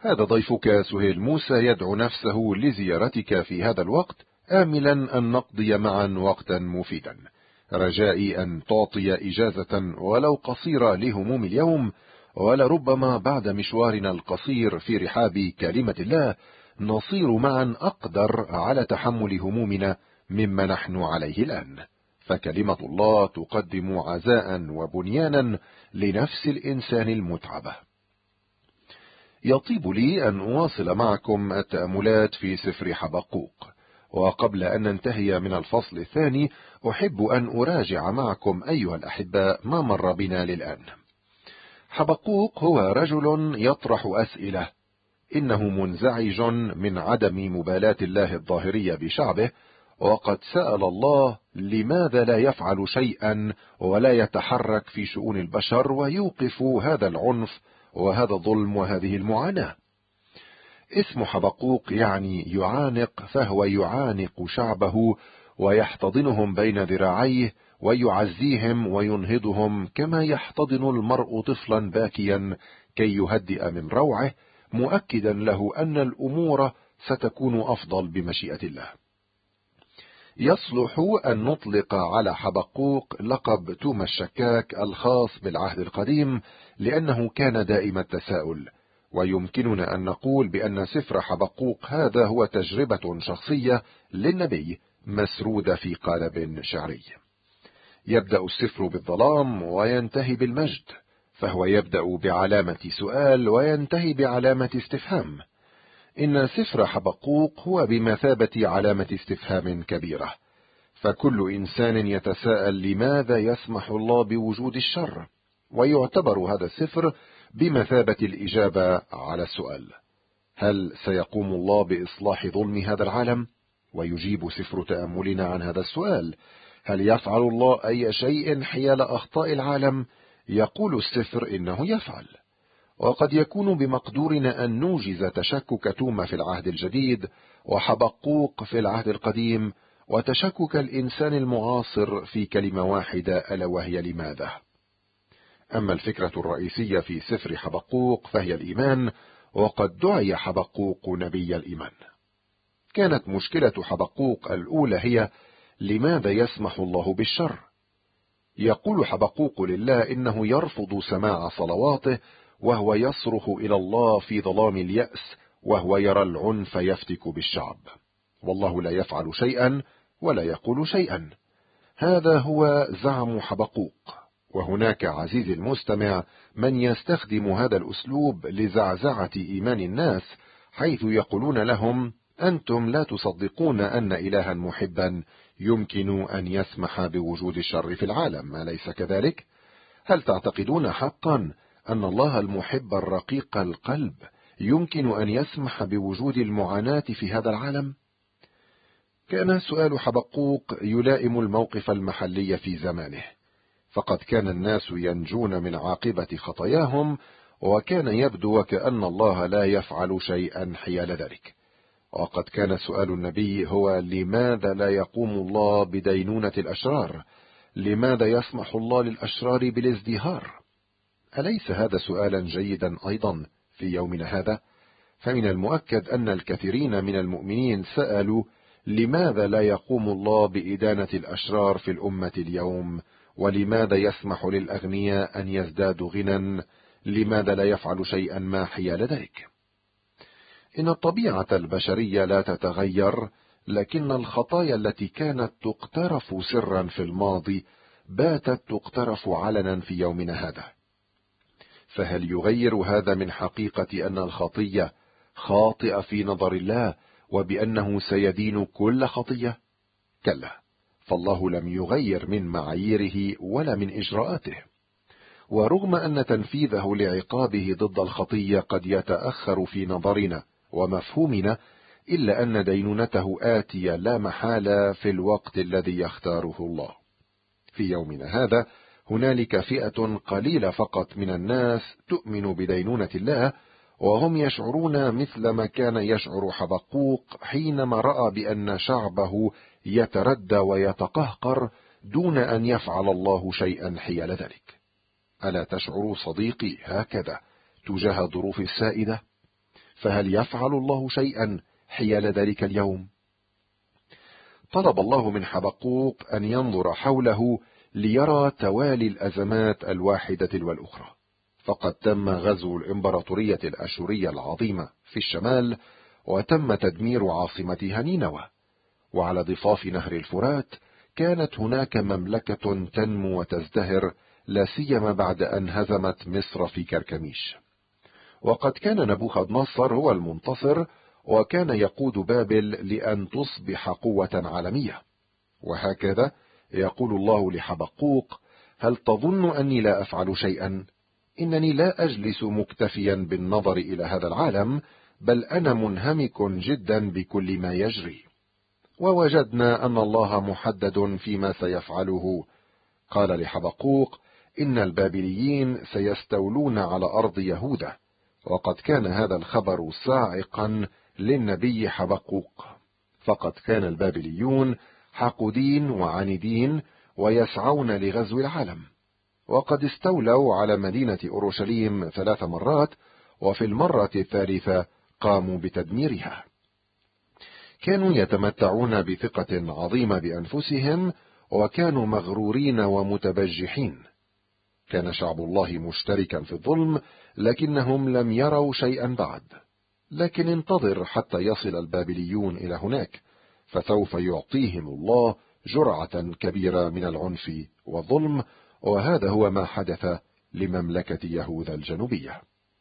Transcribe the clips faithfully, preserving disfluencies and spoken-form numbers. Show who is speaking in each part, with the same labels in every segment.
Speaker 1: هذا ضيفك سهيل موسى يدعو نفسه لزيارتك في هذا الوقت، آملا أن نقضي معا وقتا مفيدا. رجائي أن تعطي إجازة ولو قصيرة لهموم اليوم، ولربما بعد مشوارنا القصير في رحاب كلمة الله نصير معا أقدر على تحمل همومنا مما نحن عليه الآن. فكلمة الله تقدم عزاء وبنيانا لنفس الإنسان المتعبة. يطيب لي أن أواصل معكم التأملات في سفر حبقوق، وقبل أن ننتهي من الفصل الثاني أحب أن أراجع معكم أيها الأحباء ما مر بنا للآن. حبقوق هو رجل يطرح أسئلة، إنه منزعج من عدم مبالاة الله الظاهرية بشعبه، وقد سأل الله لماذا لا يفعل شيئا ولا يتحرك في شؤون البشر ويوقف هذا العنف وهذا الظلم وهذه المعاناة. اسم حبقوق يعني يعانق، فهو يعانق شعبه ويحتضنهم بين ذراعيه ويعزيهم وينهضهم كما يحتضن المرء طفلا باكيا كي يهدئ من روعه، مؤكدا له أن الأمور ستكون أفضل بمشيئة الله. يصلح أن نطلق على حبقوق لقب توما الشكاك الخاص بالعهد القديم، لأنه كان دائم التساؤل، ويمكننا أن نقول بأن سفر حبقوق هذا هو تجربة شخصية للنبي مسرودة في قالب شعري. يبدأ السفر بالظلام وينتهي بالمجد، فهو يبدأ بعلامة سؤال وينتهي بعلامة استفهام. إن سفر حبقوق هو بمثابة علامة استفهام كبيرة، فكل إنسان يتساءل لماذا يسمح الله بوجود الشر، ويعتبر هذا السفر بمثابة الإجابة على السؤال: هل سيقوم الله بإصلاح ظلم هذا العالم؟ ويجيب سفر تأملنا عن هذا السؤال: هل يفعل الله أي شيء حيال أخطاء العالم؟ يقول السفر إنه يفعل. وقد يكون بمقدورنا أن نوجز تشكك توما في العهد الجديد وحبقوق في العهد القديم، وتشكك الإنسان المعاصر في كلمة واحدة، ألا وهي لماذا. أما الفكرة الرئيسية في سفر حبقوق فهي الإيمان، وقد دعي حبقوق نبي الإيمان. كانت مشكلة حبقوق الأولى هي: لماذا يسمح الله بالشر؟ يقول حبقوق لله إنه يرفض سماع صلواته، وهو يصرخ إلى الله في ظلام اليأس، وهو يرى العنف يفتك بالشعب، والله لا يفعل شيئا ولا يقول شيئا. هذا هو زعم حبقوق. وهناك عزيزي المستمع من يستخدم هذا الأسلوب لزعزعة إيمان الناس، حيث يقولون لهم: أنتم لا تصدقون أن إلها محبا يمكن أن يسمح بوجود الشر في العالم، أليس كذلك؟ هل تعتقدون حقا أن الله المحب الرقيق القلب يمكن أن يسمح بوجود المعاناة في هذا العالم؟ كان سؤال حبقوق يلائم الموقف المحلي في زمانه، فقد كان الناس ينجون من عاقبة خطاياهم، وكان يبدو وكأن الله لا يفعل شيئا حيال ذلك. وقد كان سؤال النبي هو: لماذا لا يقوم الله بدينونة الأشرار؟ لماذا يسمح الله للأشرار بالازدهار؟ أليس هذا سؤالا جيدا أيضا في يومنا هذا؟ فمن المؤكد أن الكثيرين من المؤمنين سألوا: لماذا لا يقوم الله بإدانة الأشرار في الأمة اليوم؟ ولماذا يسمح للأغنياء أن يزدادوا غنى؟ لماذا لا يفعل شيئا ما حيال ذلك؟ إن الطبيعة البشرية لا تتغير، لكن الخطايا التي كانت تقترف سرا في الماضي باتت تقترف علنا في يومنا هذا. فهل يغير هذا من حقيقة أن الخطية خاطئة في نظر الله، وبأنه سيدين كل خطية؟ كلا، فالله لم يغير من معاييره ولا من إجراءاته. ورغم أن تنفيذه لعقابه ضد الخطية قد يتأخر في نظرنا ومفهومنا، إلا أن دينونته آتية لا محالة في الوقت الذي يختاره الله. في يومنا هذا هنالك فئة قليلة فقط من الناس تؤمن بدينونة الله، وهم يشعرون مثل ما كان يشعر حبقوق حينما رأى بأن شعبه يتردى ويتقهقر دون أن يفعل الله شيئا حيال ذلك. ألا تشعر صديقي هكذا تجاه الظروف السائدة؟ فهل يفعل الله شيئا حيال ذلك اليوم؟ طلب الله من حبقوق أن ينظر حوله ليرى توالي الأزمات الواحدة والأخرى، فقد تم غزو الإمبراطورية الأشورية العظيمة في الشمال، وتم تدمير عاصمتها نينوى، وعلى ضفاف نهر الفرات كانت هناك مملكة تنمو وتزدهر، لا سيما بعد أن هزمت مصر في كركميش. وقد كان نبوخذ نصر هو المنتصر، وكان يقود بابل لأن تصبح قوة عالمية. وهكذا يقول الله لحبقوق: هل تظن أني لا أفعل شيئا؟ إنني لا أجلس مكتفيا بالنظر إلى هذا العالم، بل أنا منهمك جدا بكل ما يجري. ووجدنا أن الله محدد فيما سيفعله. قال لحبقوق: إن البابليين سيستولون على أرض يهوذا. وقد كان هذا الخبر صاعقا للنبي حبقوق، فقد كان البابليون حقودين وعاندين ويسعون لغزو العالم، وقد استولوا على مدينة أورشليم ثلاث مرات، وفي المرة الثالثة قاموا بتدميرها. كانوا يتمتعون بثقة عظيمة بأنفسهم، وكانوا مغرورين ومتبجحين. كان شعب الله مشتركا في الظلم، لكنهم لم يروا شيئا بعد. لكن انتظر حتى يصل البابليون إلى هناك، فسوف يعطيهم الله جرعة كبيرة من العنف والظلم، وهذا هو ما حدث لمملكة يهوذا الجنوبية.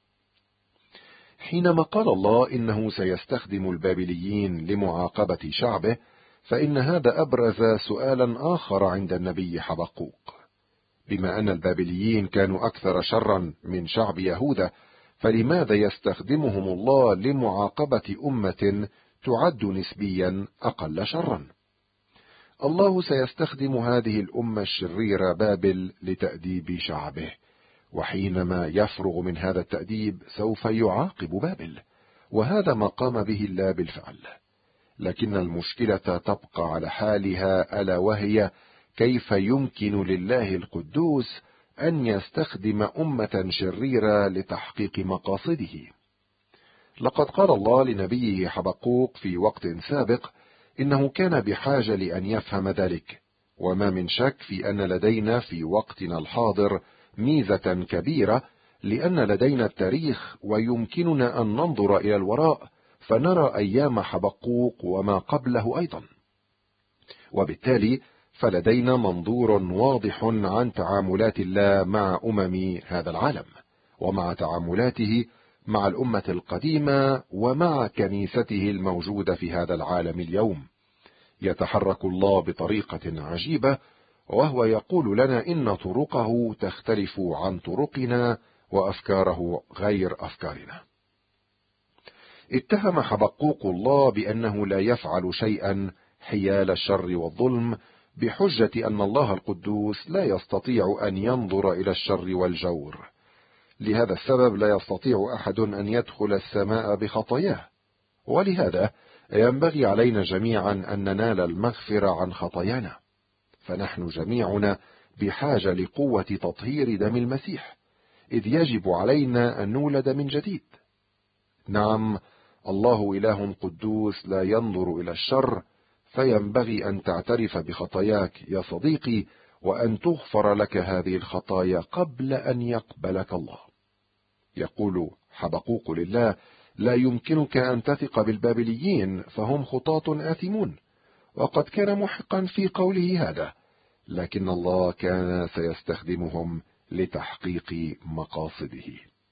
Speaker 1: حينما قال الله إنه سيستخدم البابليين لمعاقبة شعبه، فإن هذا أبرز سؤالا آخر عند النبي حبقوق. بما أن البابليين كانوا أكثر شرا من شعب يهوذا، فلماذا يستخدمهم الله لمعاقبة أمة تعد نسبيا أقل شرا؟ الله سيستخدم هذه الأمة الشريرة بابل لتأديب شعبه، وحينما يفرغ من هذا التأديب سوف يعاقب بابل، وهذا ما قام به الله بالفعل. لكن المشكلة تبقى على حالها، ألا وهي كيف يمكن لله القدوس أن يستخدم أمة شريرة لتحقيق مقاصده؟ لقد قال الله لنبيه حبقوق في وقت سابق إنه كان بحاجة لأن يفهم ذلك، وما من شك في أن لدينا في وقتنا الحاضر ميزة كبيرة، لأن لدينا التاريخ، ويمكننا أن ننظر إلى الوراء فنرى أيام حبقوق وما قبله أيضا، وبالتالي فلدينا منظور واضح عن تعاملات الله مع أمم هذا العالم، ومع تعاملاته مع الأمة القديمة، ومع كنيسته الموجودة في هذا العالم اليوم. يتحرك الله بطريقة عجيبة، وهو يقول لنا إن طرقه تختلف عن طرقنا، وأفكاره غير أفكارنا. اتهم حبقوق الله بأنه لا يفعل شيئا حيال الشر والظلم، بحجة أن الله القدوس لا يستطيع أن ينظر إلى الشر والجور. لهذا السبب لا يستطيع أحد أن يدخل السماء بخطاياه، ولهذا ينبغي علينا جميعا أن ننال المغفرة عن خطايانا، فنحن جميعنا بحاجة لقوة تطهير دم المسيح، إذ يجب علينا أن نولد من جديد. نعم، الله إله قدوس لا ينظر إلى الشر، فينبغي أن تعترف بخطاياك يا صديقي، وأن تغفر لك هذه الخطايا قبل أن يقبلك الله. يقول حبقوق لله: لا يمكنك أن تثق بالبابليين، فهم خطاة آثمون. وقد كان محقا في قوله هذا، لكن الله كان سيستخدمهم لتحقيق مقاصده.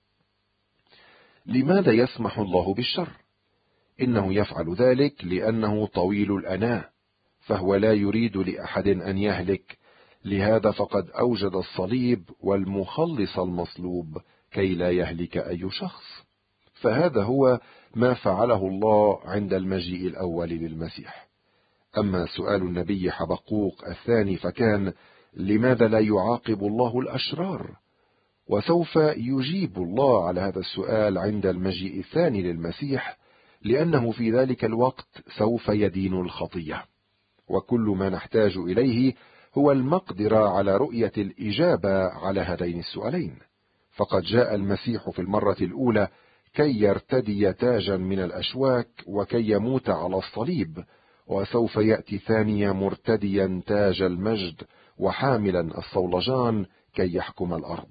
Speaker 1: لماذا يسمح الله بالشر؟ إنه يفعل ذلك لأنه طويل الأناة، فهو لا يريد لأحد أن يهلك. لهذا فقد أوجد الصليب والمخلص المصلوب كي لا يهلك أي شخص. فهذا هو ما فعله الله عند المجيء الأول للمسيح. أما سؤال النبي حبقوق الثاني فكان: لماذا لا يعاقب الله الأشرار؟ وسوف يجيب الله على هذا السؤال عند المجيء الثاني للمسيح، لأنه في ذلك الوقت سوف يدين الخطية. وكل ما نحتاج إليه هو المقدرة على رؤية الإجابة على هذين السؤالين، فقد جاء المسيح في المرة الأولى كي يرتدي تاجا من الأشواك وكي يموت على الصليب، وسوف يأتي ثانية مرتديا تاج المجد وحاملا الصولجان كي يحكم الأرض.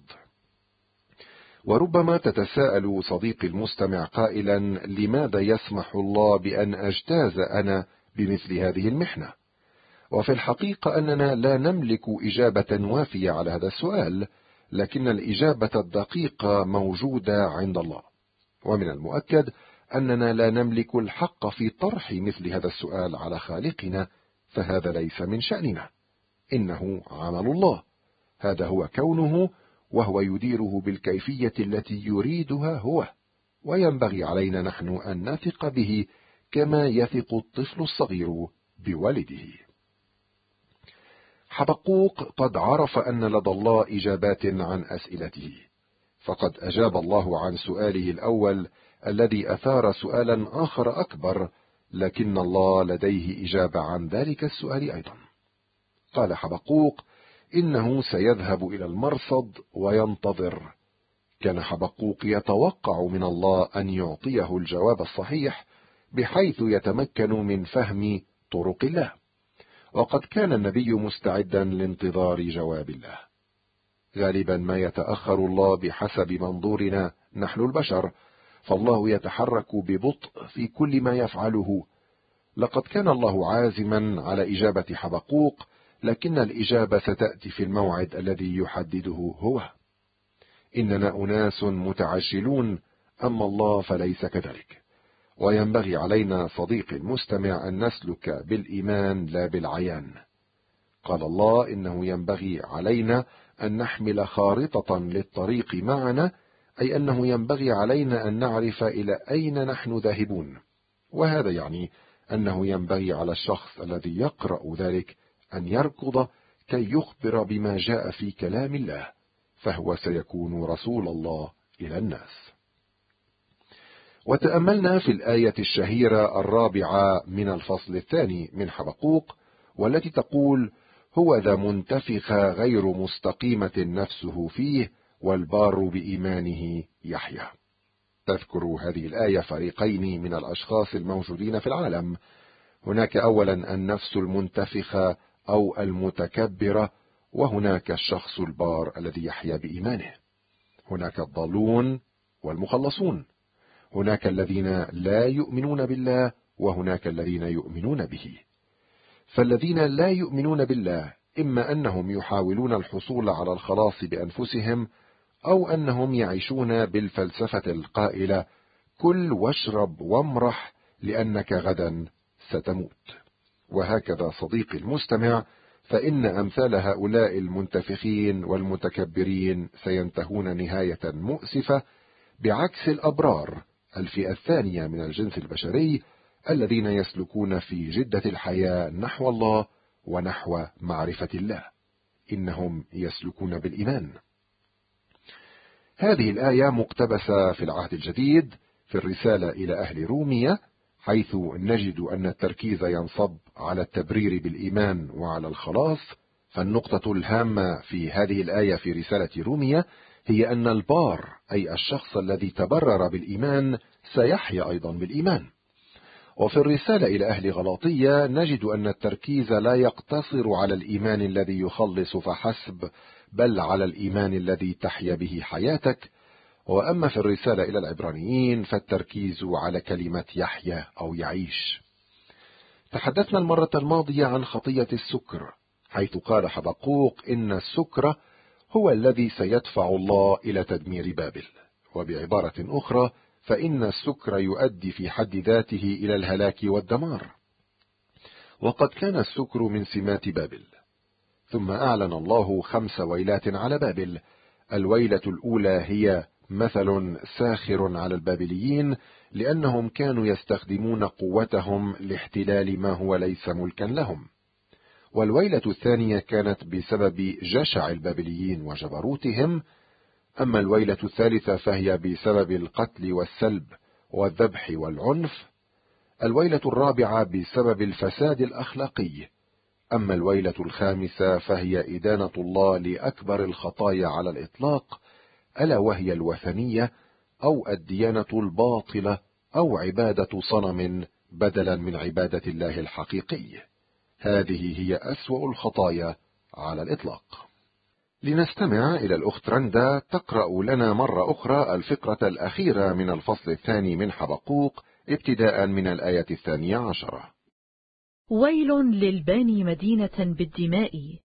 Speaker 1: وربما تتساءل صديقي المستمع قائلا: لماذا يسمح الله بأن أجتاز أنا بمثل هذه المحنة؟ وفي الحقيقة أننا لا نملك إجابة وافية على هذا السؤال، لكن الإجابة الدقيقة موجودة عند الله، ومن المؤكد أننا لا نملك الحق في طرح مثل هذا السؤال على خالقنا، فهذا ليس من شأننا، إنه عمل الله، هذا هو كونه، وهو يديره بالكيفية التي يريدها هو، وينبغي علينا نحن أن نثق به كما يثق الطفل الصغير بوالده. حبقوق قد عرف أن لدى الله إجابات عن أسئلته، فقد أجاب الله عن سؤاله الأول الذي أثار سؤالا آخر أكبر، لكن الله لديه إجابة عن ذلك السؤال أيضا. قال حبقوق: إنه سيذهب إلى المرصد وينتظر. كان حبقوق يتوقع من الله أن يعطيه الجواب الصحيح بحيث يتمكن من فهم طرق الله، وقد كان النبي مستعدا لانتظار جواب الله. غالبا ما يتأخر الله بحسب منظورنا نحن البشر، فالله يتحرك ببطء في كل ما يفعله. لقد كان الله عازما على إجابة حبقوق، لكن الإجابة ستأتي في الموعد الذي يحدده هو. إننا أناس متعجلون، أما الله فليس كذلك، وينبغي علينا صديقي المستمع أن نسلك بالإيمان لا بالعيان. قال الله: إنه ينبغي علينا أن نحمل خارطة للطريق معنا، أي أنه ينبغي علينا أن نعرف إلى أين نحن ذاهبون، وهذا يعني أنه ينبغي على الشخص الذي يقرأ ذلك أن يركض كي يخبر بما جاء في كلام الله، فهو سيكون رسول الله إلى الناس. وتأملنا في الآية الشهيرة الرابعة من الفصل الثاني من حبقوق، والتي تقول: هو ذا منتفخ غير مستقيمة نفسه فيه، والبار بإيمانه يحيا. تذكر هذه الآية فريقين من الأشخاص الموجودين في العالم. هناك أولا النفس المنتفخة أو المتكبرة، وهناك الشخص البار الذي يحيا بإيمانه. هناك الضالون والمخلصون، هناك الذين لا يؤمنون بالله، وهناك الذين يؤمنون به. فالذين لا يؤمنون بالله إما أنهم يحاولون الحصول على الخلاص بأنفسهم، أو أنهم يعيشون بالفلسفة القائلة: كل واشرب وامرح لأنك غدا ستموت. وهكذا صديقي المستمع، فإن أمثال هؤلاء المنتفخين والمتكبرين سينتهون نهاية مؤسفة، بعكس الأبرار الفئة الثانية من الجنس البشري الذين يسلكون في جدة الحياة نحو الله ونحو معرفة الله. إنهم يسلكون بالإيمان. هذه الآية مقتبسة في العهد الجديد في الرسالة إلى أهل رومية، حيث نجد أن التركيز ينصب على التبرير بالإيمان وعلى الخلاص. فالنقطة الهامة في هذه الآية في رسالة رومية هي أن البار، أي الشخص الذي تبرر بالإيمان، سيحيا أيضا بالإيمان. وفي الرسالة إلى أهل غلاطية نجد أن التركيز لا يقتصر على الإيمان الذي يخلص فحسب، بل على الإيمان الذي تحيا به حياتك. وأما في الرسالة إلى العبرانيين فالتركيز على كلمة يحيا أو يعيش. تحدثنا المرة الماضية عن خطية السكر، حيث قال حبقوق إن السكر هو الذي سيدفع الله إلى تدمير بابل. وبعبارة أخرى، فإن السكر يؤدي في حد ذاته إلى الهلاك والدمار. وقد كان السكر من سمات بابل. ثم أعلن الله خمس ويلات على بابل. الويلة الأولى هي مثل ساخر على البابليين، لأنهم كانوا يستخدمون قوتهم لاحتلال ما هو ليس ملكا لهم. والويلة الثانية كانت بسبب جشع البابليين وجبروتهم. أما الويلة الثالثة فهي بسبب القتل والسلب والذبح والعنف. الويلة الرابعة بسبب الفساد الأخلاقي. أما الويلة الخامسة فهي إدانة الله لأكبر الخطايا على الإطلاق، ألا وهي الوثنية أو الديانة الباطلة أو عبادة صنم بدلا من عبادة الله الحقيقي. هذه هي أسوأ الخطايا على الإطلاق. لنستمع إلى الأخت رندا تقرأ لنا مرة أخرى الفقرة الأخيرة من الفصل الثاني من حبقوق ابتداء من الآية الثانية عشرة.
Speaker 2: ويل للباني مدينة بالدماء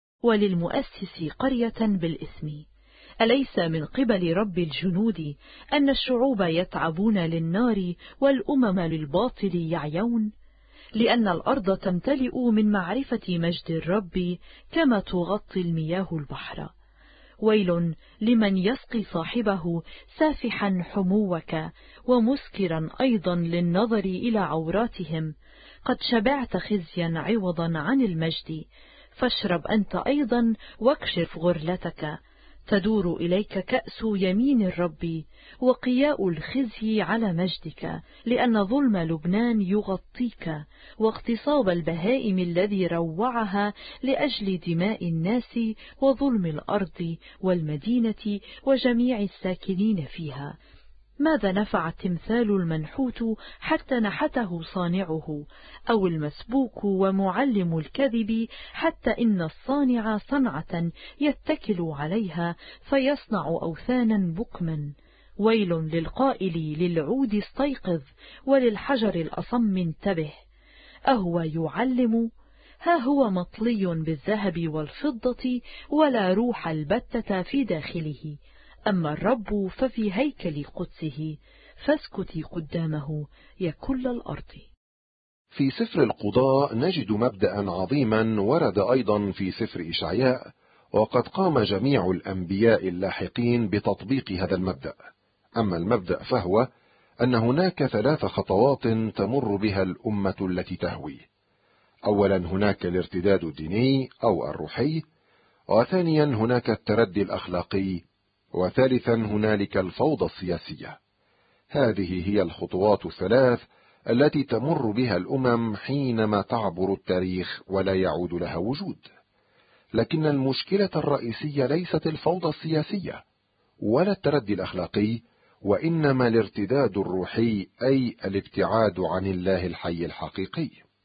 Speaker 2: وللمؤسس قرية بالإثم. أليس من قبل رب الجنود أن الشعوب يتعبون للنار والأمم للباطل يعيون؟ لأن الأرض تمتلئ من معرفة مجد الرب كما تغطي المياه البحر. ويل لمن يسقي صاحبه سافحا حموك ومسكرا أيضا للنظر إلى عوراتهم. قد شبعت خزيا عوضا عن المجد، فاشرب أنت أيضا واكشف غرلتك. تدور إليك كأس يمين الرب وقياء الخزي على مجدك، لأن ظلم لبنان يغطيك واغتصاب البهائم الذي روعها لأجل دماء الناس وظلم الأرض والمدينة وجميع الساكنين فيها. ماذا نفع التمثال المنحوت حتى نحته صانعه، أو المسبوك ومعلم الكذب حتى إن الصانع صنعة يتكل عليها فيصنع أوثانا بكما. ويل للقائل للعود استيقظ وللحجر الأصم انتبه. أهو يعلم؟ ها هو مطلي بالذهب والفضة ولا روح البتة في داخله. أما الرب ففي هيكل قدسه، فاسكتي قدامه يا كل الأرض.
Speaker 1: في سفر القضاء نجد مبدأ عظيما ورد أيضا في سفر إشعياء، وقد قام جميع الأنبياء اللاحقين بتطبيق هذا المبدأ. أما المبدأ فهو أن هناك ثلاث خطوات تمر بها الأمة التي تهوي. أولا هناك الارتداد الديني أو الروحي، وثانيا هناك التردي الأخلاقي، وثالثا هنالك الفوضى السياسية. هذه هي الخطوات الثلاث التي تمر بها الأمم حينما تعبر التاريخ ولا يعود لها وجود. لكن المشكلة الرئيسية ليست الفوضى السياسية ولا التردي الأخلاقي، وإنما الارتداد الروحي، أي الابتعاد عن الله الحي الحقيقي.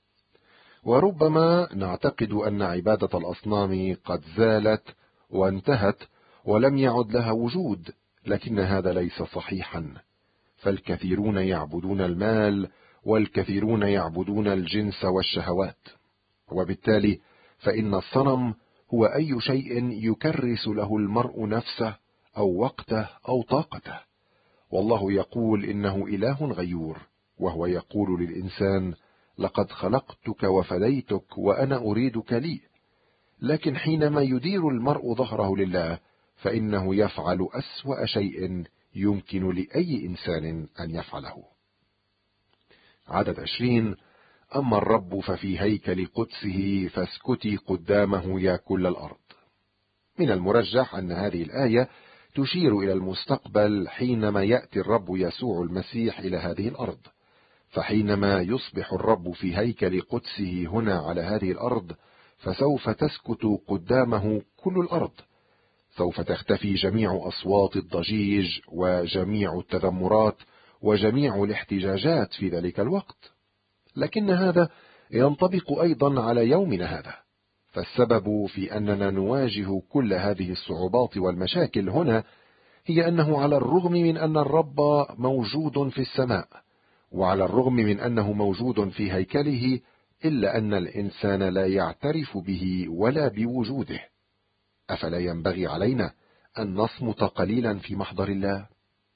Speaker 1: وربما نعتقد أن عبادة الأصنام قد زالت وانتهت ولم يعد لها وجود، لكن هذا ليس صحيحا، فالكثيرون يعبدون المال والكثيرون يعبدون الجنس والشهوات، وبالتالي فإن الصنم هو أي شيء يكرس له المرء نفسه أو وقته أو طاقته. والله يقول إنه إله غيور، وهو يقول للإنسان لقد خلقتك وفديتك وأنا أريدك لي. لكن حينما يدير المرء ظهره لله فإنه يفعل أسوأ شيء يمكن لأي إنسان أن يفعله. عدد عشرين: أما الرب ففي هيكل قدسه فاسكتي قدامه يا كل الأرض. من المرجح أن هذه الآية تشير إلى المستقبل حينما يأتي الرب يسوع المسيح إلى هذه الأرض. فحينما يصبح الرب في هيكل قدسه هنا على هذه الأرض فسوف تسكت قدامه كل الأرض، سوف تختفي جميع أصوات الضجيج وجميع التذمرات وجميع الاحتجاجات في ذلك الوقت. لكن هذا ينطبق أيضا على يومنا هذا، فالسبب في أننا نواجه كل هذه الصعوبات والمشاكل هنا هي أنه على الرغم من أن الرب موجود في السماء، وعلى الرغم من أنه موجود في هيكله، إلا أن الإنسان لا يعترف به ولا بوجوده. أفلا ينبغي علينا أن نصمت قليلا في محضر الله؟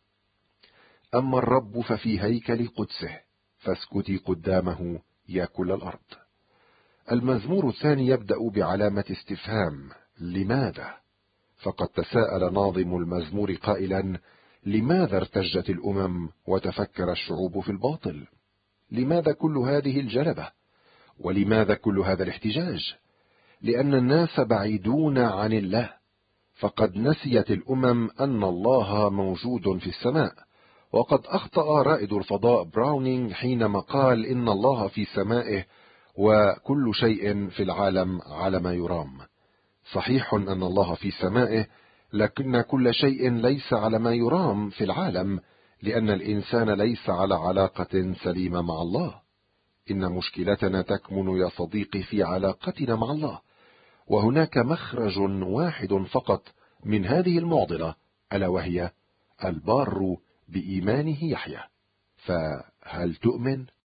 Speaker 1: أما الرب ففي هيكل قدسه فاسكتي قدامه يا كل الأرض. المزمور الثاني يبدأ بعلامة استفهام: لماذا؟ فقد تساءل ناظم المزمور قائلا: لماذا ارتجت الأمم وتفكر الشعوب في الباطل؟ لماذا كل هذه الجلبة؟ ولماذا كل هذا الاحتجاج؟ لأن الناس بعيدون عن الله، فقد نسيت الأمم أن الله موجود في السماء. وقد أخطأ رائد الفضاء براونينغ حينما قال إن الله في سمائه وكل شيء في العالم على ما يرام. صحيح أن الله في سمائه، لكن كل شيء ليس على ما يرام في العالم، لأن الإنسان ليس على علاقة سليمة مع الله. إن مشكلتنا تكمن يا صديقي في علاقتنا مع الله، وهناك مخرج واحد فقط من هذه المعضلة، ألا وهي: البار بإيمانه يحيى. فهل تؤمن؟